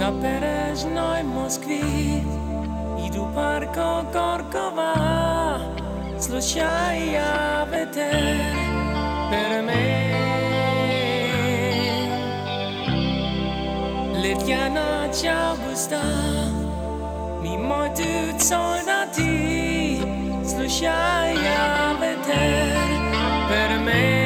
Na perežnoj Moskvi idu parko Gorkova, slušaja veter per me. Letja noć augusta, mimo tu soldati, slušaja veter per me.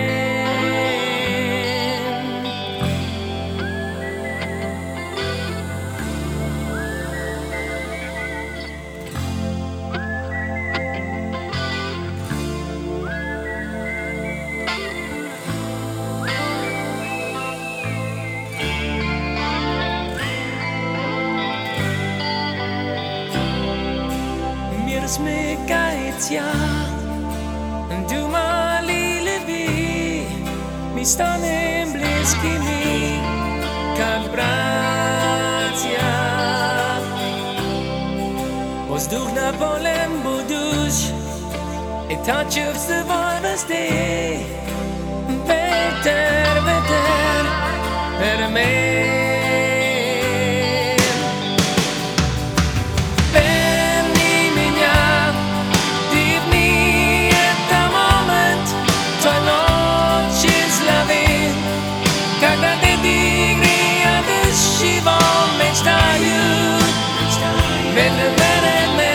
Смыкается, думали ли вы, мы станем близкими, как братья. Воздух на полем будешь, это чувство везде. Ветер, ветер, per Когда ты греешь его, мечтаю, медленно.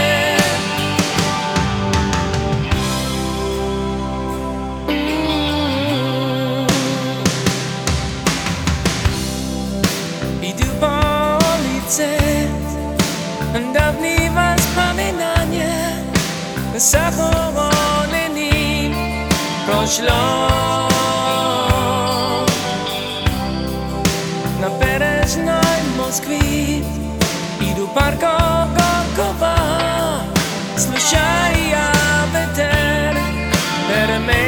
Иду по улице, давние воспоминания захоронены в прошлом. Na perežnoj Moskvi idu parko Gorkova, slušaja veter per me.